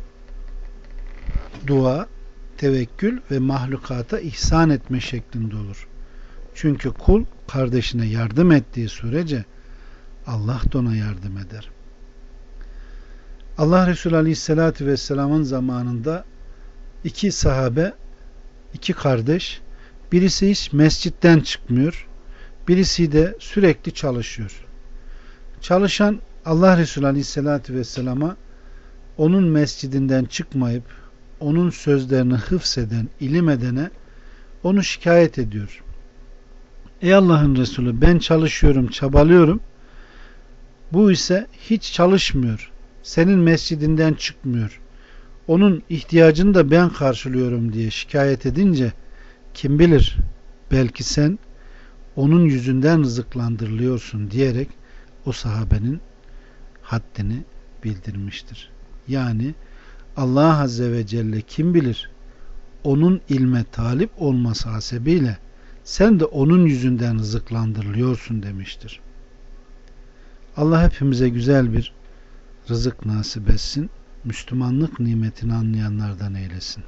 S1: dua, tevekkül ve mahlukata ihsan etme şeklinde olur. Çünkü kul kardeşine yardım ettiği sürece Allah da ona yardım eder. Allah Resulü Aleyhisselatü Vesselam'ın zamanında iki sahabe, iki kardeş, birisi hiç mescitten çıkmıyor, birisi de sürekli çalışıyor. Çalışan Allah Resulü Aleyhisselatü Vesselam'a onun mescidinden çıkmayıp onun sözlerini hıfzeden, ilim edene onu şikayet ediyor. Ey Allah'ın Resulü, ben çalışıyorum, çabalıyorum. Bu ise hiç çalışmıyor. Senin mescidinden çıkmıyor. Onun ihtiyacını da ben karşılıyorum diye şikayet edince kim bilir belki sen onun yüzünden rızıklandırılıyorsun diyerek o sahabenin haddini bildirmiştir. Yani Allah Azze ve Celle kim bilir onun ilme talip olması hasebiyle sen de onun yüzünden rızıklandırılıyorsun demiştir. Allah hepimize güzel bir rızık nasip etsin. Müslümanlık nimetini anlayanlardan eylesin.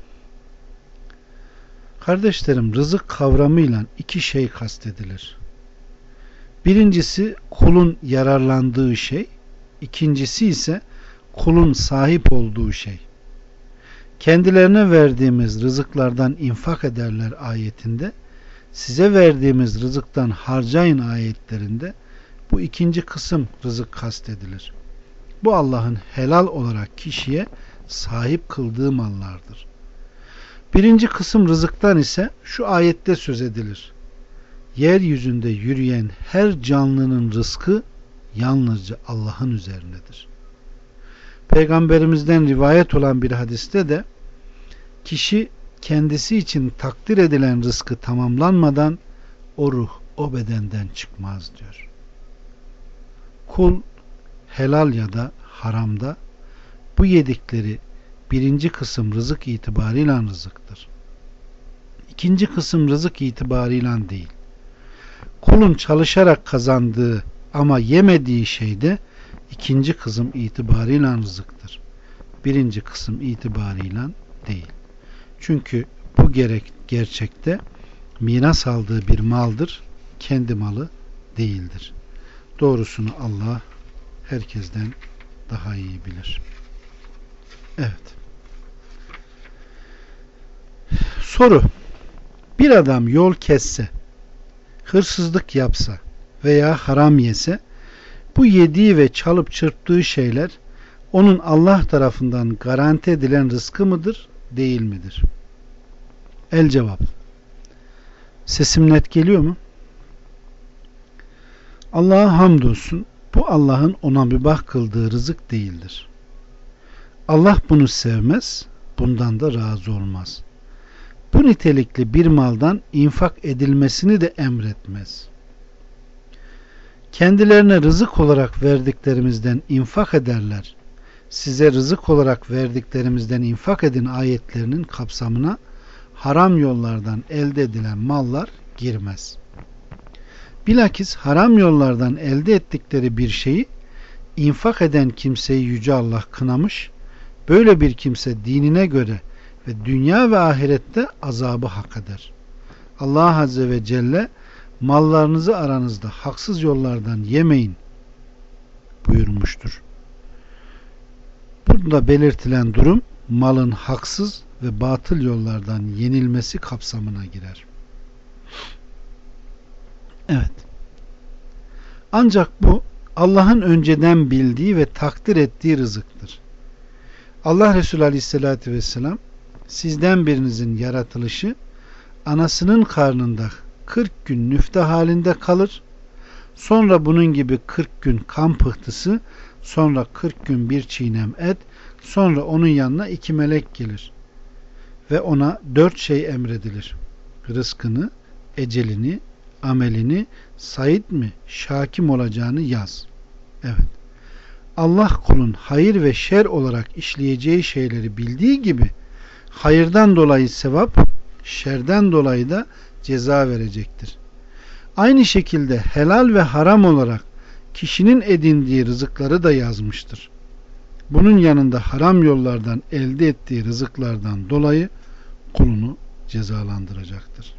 S1: Kardeşlerim, rızık kavramıyla iki şey kastedilir. Birincisi kulun yararlandığı şey, ikincisi ise kulun sahip olduğu şey. Kendilerine verdiğimiz rızıklardan infak ederler ayetinde, size verdiğimiz rızıktan harcayın ayetlerinde bu ikinci kısım rızık kastedilir. Bu Allah'ın helal olarak kişiye sahip kıldığı mallardır. Birinci kısım rızıktan ise şu ayette söz edilir. Yeryüzünde yürüyen her canlının rızkı yalnızca Allah'ın üzerindedir. Peygamberimizden rivayet olan bir hadiste de kişi kendisi için takdir edilen rızkı tamamlanmadan o ruh o bedenden çıkmaz diyor. Kul helal ya da haramda bu yedikleri birinci kısım rızık itibarıyla rızıktır. İkinci kısım rızık itibarıyla değil. Kulun çalışarak kazandığı ama yemediği şey de ikinci kısım itibarıyla rızıktır. Birinci kısım itibarıyla değil. Çünkü bu gerçekte miras aldığı bir maldır, kendi malı değildir. Doğrusunu Allah herkesten daha iyi bilir. Evet. Soru: bir adam yol kesse, hırsızlık yapsa veya haram yese, bu yediği ve çalıp çırptığı şeyler onun Allah tarafından garanti edilen rızkı mıdır, değil midir? El cevap. Sesim net geliyor mu? Allah'a hamdolsun, bu Allah'ın ona mübah kıldığı rızık değildir. Allah bunu sevmez, bundan da razı olmaz. Bu nitelikli bir maldan infak edilmesini de emretmez. Kendilerine rızık olarak verdiklerimizden infak ederler. Size rızık olarak verdiklerimizden infak edin ayetlerinin kapsamına haram yollardan elde edilen mallar girmez. Bilakis haram yollardan elde ettikleri bir şeyi infak eden kimseyi Yüce Allah kınamış, böyle bir kimse dinine göre ve dünya ve ahirette azabı hak eder. Allah Azze ve Celle mallarınızı aranızda haksız yollardan yemeyin buyurmuştur. Burada belirtilen durum malın haksız ve batıl yollardan yenilmesi kapsamına girer. Evet. Ancak bu Allah'ın önceden bildiği ve takdir ettiği rızıktır. Allah Resulü Aleyhisselatü Vesselam, sizden birinizin yaratılışı anasının karnında 40 gün nüfte halinde kalır, sonra bunun gibi 40 gün kan pıhtısı, sonra 40 gün bir çiğnem et, sonra onun yanına 2 melek gelir ve ona 4 şey emredilir: rızkını, ecelini, amelini, sait mi, şakim olacağını yaz. Evet. Allah kulun hayır ve şer olarak işleyeceği şeyleri bildiği gibi hayırdan dolayı sevap, şerden dolayı da ceza verecektir. Aynı şekilde helal ve haram olarak kişinin edindiği rızıkları da yazmıştır. Bunun yanında haram yollardan elde ettiği rızıklardan dolayı kulunu cezalandıracaktır.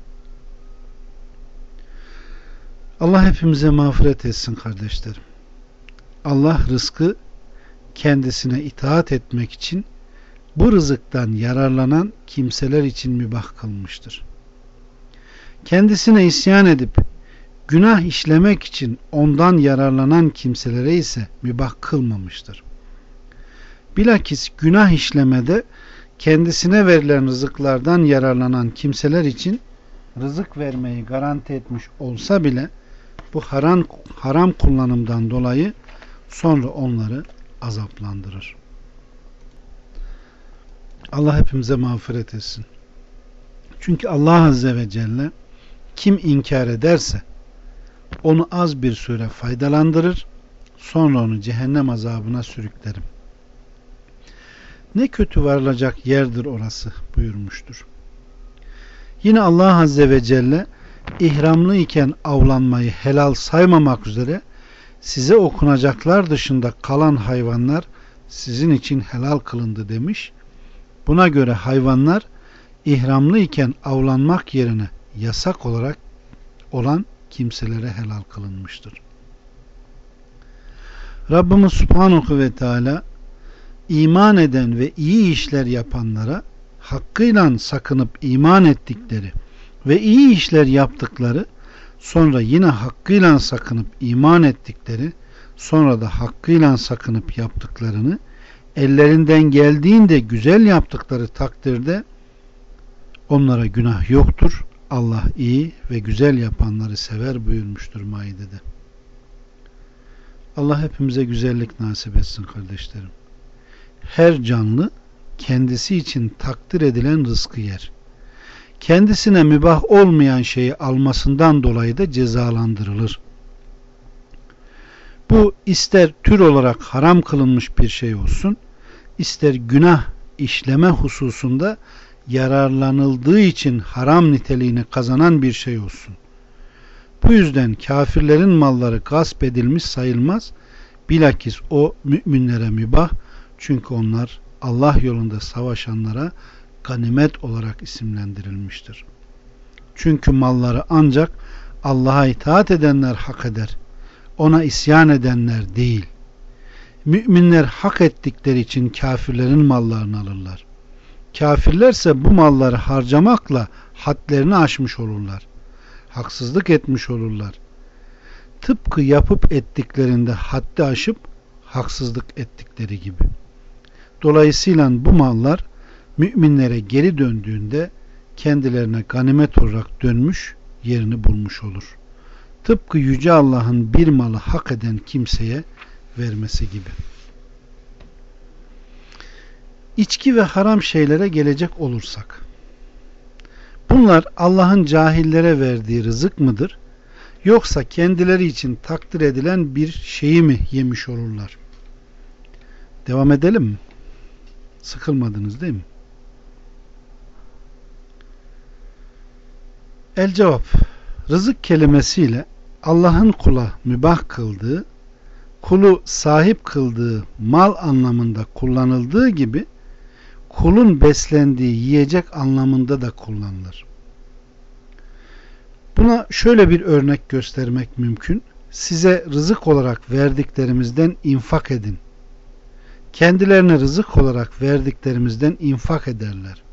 S1: Allah hepimize mağfiret etsin kardeşlerim. Allah rızkı kendisine itaat etmek için bu rızıktan yararlanan kimseler için mübah kılmıştır. Kendisine isyan edip günah işlemek için ondan yararlanan kimselere ise mübah kılmamıştır. Bilakis günah işlemede kendisine verilen rızıklardan yararlanan kimseler için rızık vermeyi garanti etmiş olsa bile bu haram kullanımdan dolayı sonra onları azaplandırır. Allah hepimize mağfiret etsin. Çünkü Allah Azze ve Celle kim inkar ederse onu az bir süre faydalandırır, sonra onu cehennem azabına sürüklerim. Ne kötü varılacak yerdir orası buyurmuştur. Yine Allah Azze ve Celle ihramlı iken avlanmayı helal saymamak üzere size okunacaklar dışında kalan hayvanlar sizin için helal kılındı demiş. Buna göre hayvanlar ihramlı iken avlanmak yerine yasak olarak olan kimselere helal kılınmıştır. Rabbimiz Subhanahu ve Teala iman eden ve iyi işler yapanlara hakkıyla sakınıp iman ettikleri ve iyi işler yaptıkları, sonra yine hakkıyla sakınıp iman ettikleri, sonra da hakkıyla sakınıp yaptıklarını ellerinden geldiğinde güzel yaptıkları takdirde Onlara günah yoktur. Allah iyi ve güzel yapanları sever buyurmuştur Maide'de. Allah hepimize güzellik nasip etsin kardeşlerim. Her canlı kendisi için takdir edilen rızkı yer. Kendisine mübah olmayan şeyi almasından dolayı da cezalandırılır. Bu ister tür olarak haram kılınmış bir şey olsun, ister günah işleme hususunda yararlanıldığı için haram niteliğini kazanan bir şey olsun. Bu yüzden kafirlerin malları gasp edilmiş sayılmaz. Bilakis o müminlere mübah. Çünkü onlar Allah yolunda savaşanlara ganimet olarak isimlendirilmiştir. Çünkü malları ancak Allah'a itaat edenler hak eder. Ona isyan edenler değil. Müminler hak ettikleri için kafirlerin mallarını alırlar. Kafirlerse bu malları harcamakla hadlerini aşmış olurlar. Haksızlık etmiş olurlar. Tıpkı yapıp ettiklerinde haddi aşıp haksızlık ettikleri gibi. Dolayısıyla bu mallar müminlere geri döndüğünde kendilerine ganimet olarak dönmüş, yerini bulmuş olur. Tıpkı Yüce Allah'ın bir malı hak eden kimseye vermesi gibi. İçki ve haram şeylere gelecek olursak, bunlar Allah'ın cahillere verdiği rızık mıdır? Yoksa kendileri için takdir edilen bir şeyi mi yemiş olurlar? Devam edelim mi? Sıkılmadınız değil mi? El cevap, rızık kelimesiyle Allah'ın kula mübah kıldığı, kulu sahip kıldığı mal anlamında kullanıldığı gibi kulun beslendiği yiyecek anlamında da kullanılır. Buna şöyle bir örnek göstermek mümkün. Size rızık olarak verdiklerimizden infak edin. Kendilerine rızık olarak verdiklerimizden infak ederler.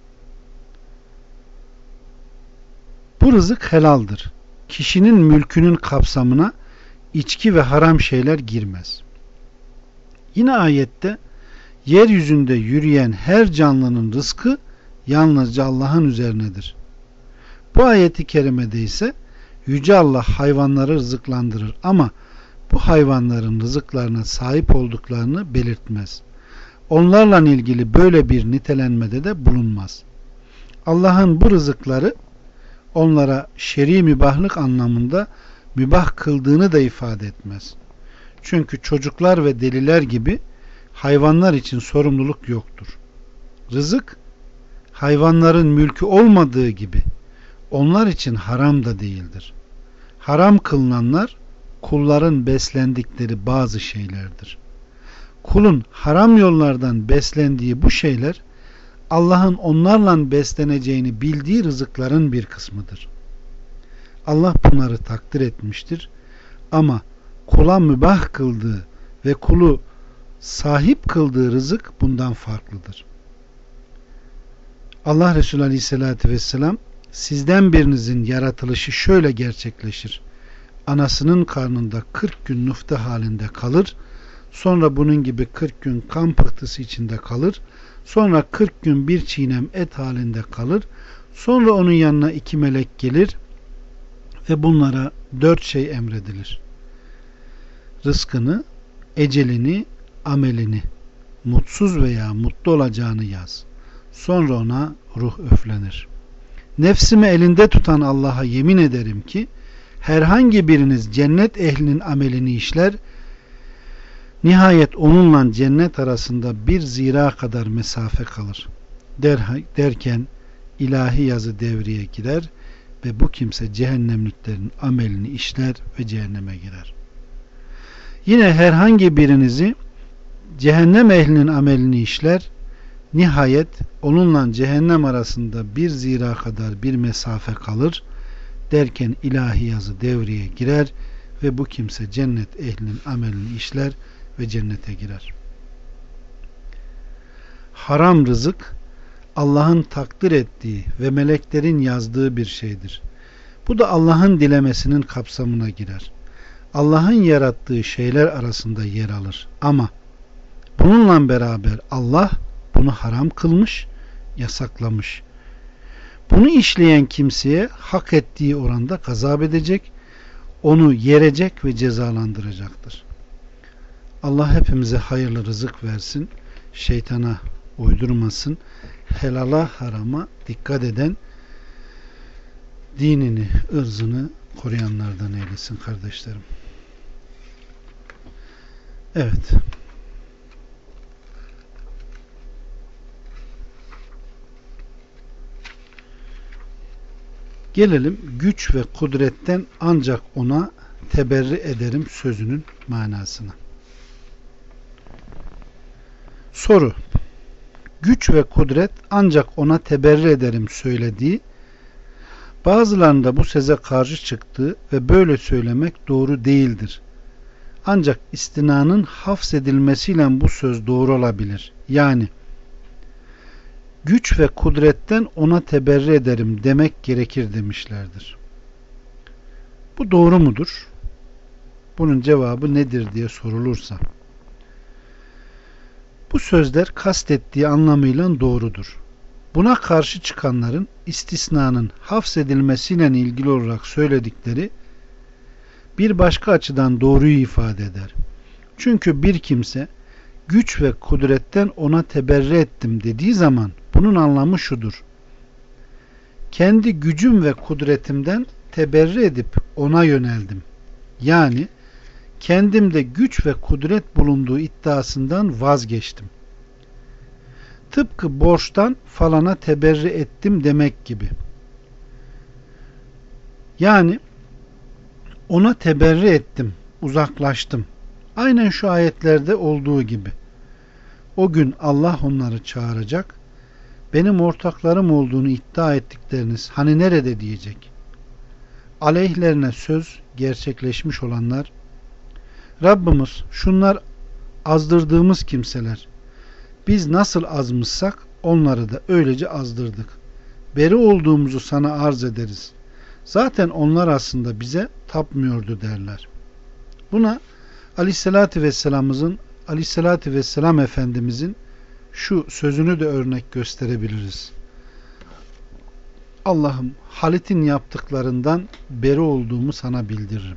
S1: Bu rızık helaldir. Kişinin mülkünün kapsamına içki ve haram şeyler girmez. Yine ayette yeryüzünde yürüyen her canlının rızkı yalnızca Allah'ın üzerinedir. Bu ayeti kerimede ise Yüce Allah hayvanları rızıklandırır ama bu hayvanların rızıklarına sahip olduklarını belirtmez. Onlarla ilgili böyle bir nitelenmede de bulunmaz. Allah'ın bu rızıkları onlara şer'i mübahlık anlamında mübah kıldığını da ifade etmez. Çünkü çocuklar ve deliler gibi hayvanlar için sorumluluk yoktur. Rızık hayvanların mülkü olmadığı gibi onlar için haram da değildir. Haram kılınanlar kulların beslendikleri bazı şeylerdir. Kulun haram yollardan beslendiği bu şeyler Allah'ın onlarla besleneceğini bildiği rızıkların bir kısmıdır. Allah bunları takdir etmiştir ama kula mübah kıldığı ve kulu sahip kıldığı rızık bundan farklıdır. Allah Resulü Aleyhisselatü Vesselam sizden birinizin yaratılışı şöyle gerçekleşir. Anasının karnında 40 gün nufte halinde kalır. Sonra bunun gibi 40 gün kan pıhtısı içinde kalır. Sonra 40 gün bir çiğnem et halinde kalır. Sonra onun yanına 2 melek gelir ve bunlara 4 şey emredilir. Rızkını, ecelini, amelini, mutsuz veya mutlu olacağını yaz. Sonra ona ruh üflenir. Nefsimi elinde tutan Allah'a yemin ederim ki herhangi biriniz cennet ehlinin amelini işler, nihayet onunla cennet arasında bir zira kadar mesafe kalır. Derken ilahi yazı devreye girer ve bu kimse cehennemliklerin amelini işler ve cehenneme girer. Yine herhangi birinizi cehennem ehlinin amelini işler, nihayet onunla cehennem arasında bir zira kadar bir mesafe kalır. Derken ilahi yazı devreye girer ve bu kimse cennet ehlinin amelini işler ve cennete girer. Haram rızık Allah'ın takdir ettiği ve meleklerin yazdığı bir şeydir. Bu da Allah'ın dilemesinin kapsamına girer. Allah'ın yarattığı şeyler arasında yer alır. Ama bununla beraber Allah bunu haram kılmış, yasaklamış. Bunu işleyen kimseye hak ettiği oranda gazap edecek, onu yerecek ve cezalandıracaktır. Allah hepimize hayırlı rızık versin, şeytana uydurmasın, helala harama dikkat eden, dinini, ırzını koruyanlardan eylesin kardeşlerim. Evet. Gelelim güç ve kudretten ancak ona teberri ederim sözünün manasına. Soru: güç ve kudret ancak ona teberri ederim söylediği, bazılarında bu söze karşı çıktığı ve böyle söylemek doğru değildir. Ancak istinanın hafzedilmesiyle bu söz doğru olabilir. Yani güç ve kudretten ona teberri ederim demek gerekir demişlerdir. Bu doğru mudur? Bunun cevabı nedir diye sorulursa, bu sözler kastettiği anlamıyla doğrudur. Buna karşı çıkanların istisnanın hafzedilmesiyle ilgili olarak söyledikleri bir başka açıdan doğruyu ifade eder. Çünkü bir kimse güç ve kudretten ona teberri ettim dediği zaman bunun anlamı şudur: kendi gücüm ve kudretimden teberri edip ona yöneldim. Yani kendimde güç ve kudret bulunduğu iddiasından vazgeçtim. Tıpkı borçtan falana teberri ettim demek gibi. Yani ona teberri ettim, uzaklaştım. Aynen şu ayetlerde olduğu gibi. O gün Allah onları çağıracak, benim ortaklarım olduğunu iddia ettikleriniz hani nerede diyecek. Aleyhlerine söz gerçekleşmiş olanlar, Rabbimiz şunlar azdırdığımız kimseler, biz nasıl azmışsak onları da öylece azdırdık. Beri olduğumuzu sana arz ederiz. Zaten onlar aslında bize tapmıyordu derler. Buna Aleyhisselatü Vesselam Efendimizin şu sözünü de örnek gösterebiliriz. Allah'ım Halit'in yaptıklarından beri olduğumu sana bildiririm.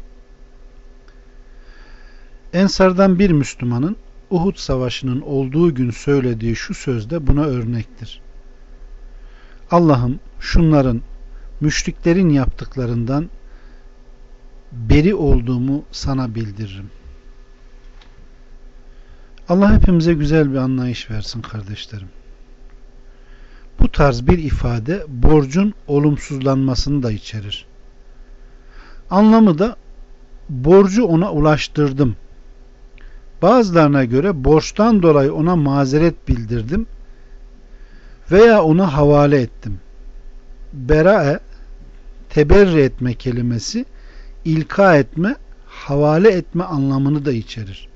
S1: Ensardan bir Müslümanın Uhud Savaşı'nın olduğu gün söylediği şu söz de buna örnektir. Allah'ım şunların, müşriklerin yaptıklarından beri olduğumu sana bildiririm. Allah hepimize güzel bir anlayış versin kardeşlerim. Bu tarz bir ifade borcun olumsuzlanmasını da içerir. Anlamı da borcu ona ulaştırdım. Bazılarına göre borçtan dolayı ona mazeret bildirdim veya ona havale ettim. Bera'e, teberri etme kelimesi ilka etme, havale etme anlamını da içerir.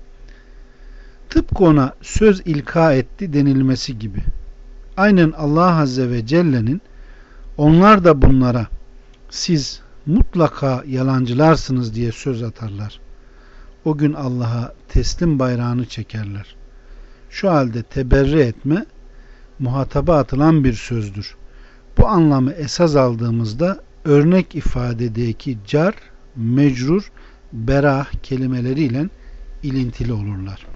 S1: Tıpkı ona söz ilka etti denilmesi gibi. Aynen Allah Azze ve Celle'nin onlar da bunlara siz mutlaka yalancılarsınız diye söz atarlar. O gün Allah'a teslim bayrağını çekerler. Şu halde teberri etme muhataba atılan bir sözdür. Bu anlamı esas aldığımızda örnek ifadedeki car, mecrur, berah kelimeleriyle ilintili olurlar.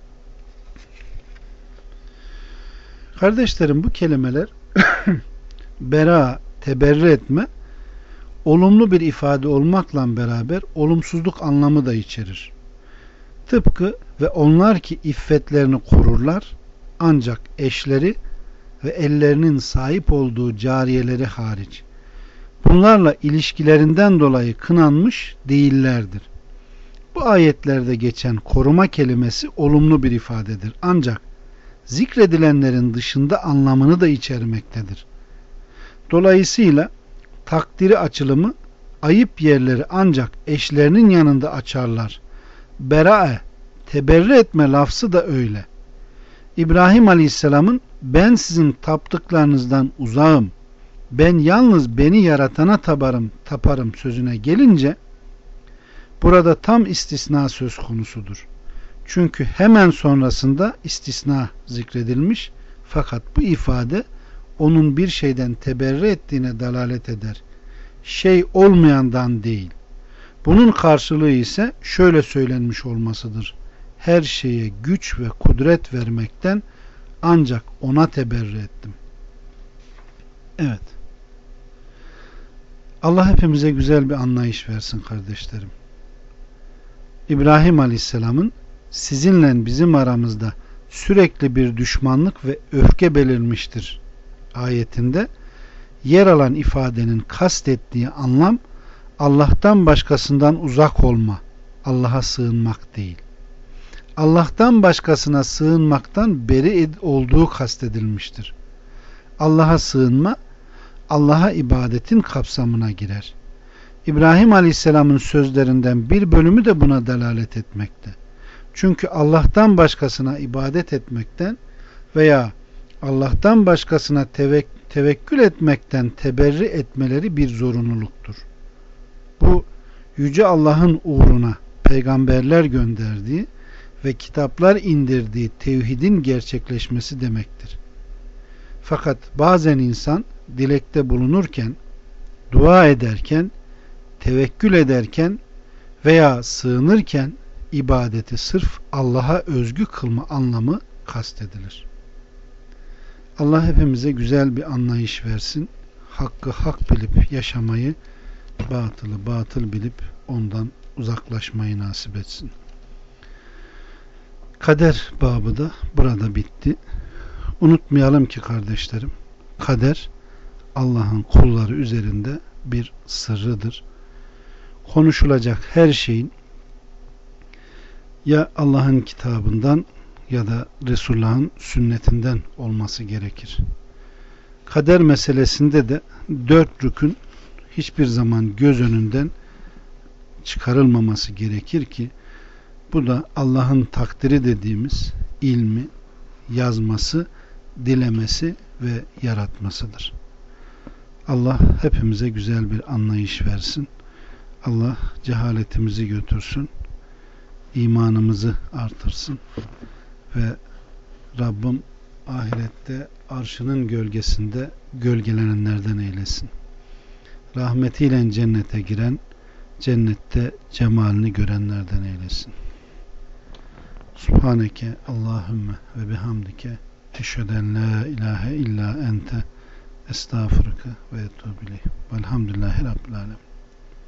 S1: Kardeşlerim, bu kelimeler bera, teberri etme olumlu bir ifade olmakla beraber olumsuzluk anlamı da içerir. Tıpkı ve onlar ki iffetlerini korurlar ancak eşleri ve ellerinin sahip olduğu cariyeleri hariç bunlarla ilişkilerinden dolayı kınanmış değillerdir. Bu ayetlerde geçen koruma kelimesi olumlu bir ifadedir. Ancak zikredilenlerin dışında anlamını da içermektedir. Dolayısıyla takdiri açılımı ayıp yerleri ancak eşlerinin yanında açarlar. Bera'e, teberri etme lafzı da öyle. İbrahim Aleyhisselam'ın ben sizin taptıklarınızdan uzağım, ben yalnız beni yaratana taparım sözüne gelince burada tam istisna söz konusudur. Çünkü hemen sonrasında istisna zikredilmiş, fakat bu ifade onun bir şeyden teberri ettiğine dalalet eder. Şey olmayandan değil. Bunun karşılığı ise şöyle söylenmiş olmasıdır: her şeye güç ve kudret vermekten ancak ona teberri ettim. Evet. Allah hepimize güzel bir anlayış versin kardeşlerim. İbrahim Aleyhisselam'ın sizinle bizim aramızda sürekli bir düşmanlık ve öfke belirmiştir ayetinde yer alan ifadenin kastettiği anlam Allah'tan başkasından uzak olma, Allah'a sığınmak değil. Allah'tan başkasına sığınmaktan beri olduğu kastedilmiştir. Allah'a sığınma, Allah'a ibadetin kapsamına girer. İbrahim Aleyhisselam'ın sözlerinden bir bölümü de buna delalet etmekte. Çünkü Allah'tan başkasına ibadet etmekten veya Allah'tan başkasına tevekkül etmekten teberri etmeleri bir zorunluluktur. Bu Yüce Allah'ın uğruna peygamberler gönderdiği ve kitaplar indirdiği tevhidin gerçekleşmesi demektir. Fakat bazen insan dilekte bulunurken, dua ederken, tevekkül ederken veya sığınırken ibadeti sırf Allah'a özgü kılma anlamı kastedilir. Allah hepimize güzel bir anlayış versin. Hakkı hak bilip yaşamayı, batılı batıl bilip ondan uzaklaşmayı nasip etsin. Kader babı da burada bitti. Unutmayalım ki kardeşlerim, kader Allah'ın kulları üzerinde bir sırrıdır. Konuşulacak her şeyin ya Allah'ın kitabından ya da Resulullah'ın sünnetinden olması gerekir. Kader meselesinde de 4 rükün hiçbir zaman göz önünden çıkarılmaması gerekir ki bu da Allah'ın takdiri dediğimiz ilmi, yazması, dilemesi ve yaratmasıdır. Allah hepimize güzel bir anlayış versin. Allah cehaletimizi götürsün. İmanımızı artırsın. Ve Rabbim ahirette arşının gölgesinde gölgelenenlerden eylesin. Rahmetiyle cennete giren, cennette cemalini görenlerden eylesin. Subhaneke Allahümme ve bihamdike eşheden la ilahe illa ente estağfurke ve etûbü ileyh. Velhamdülillahi Rabbil alemin.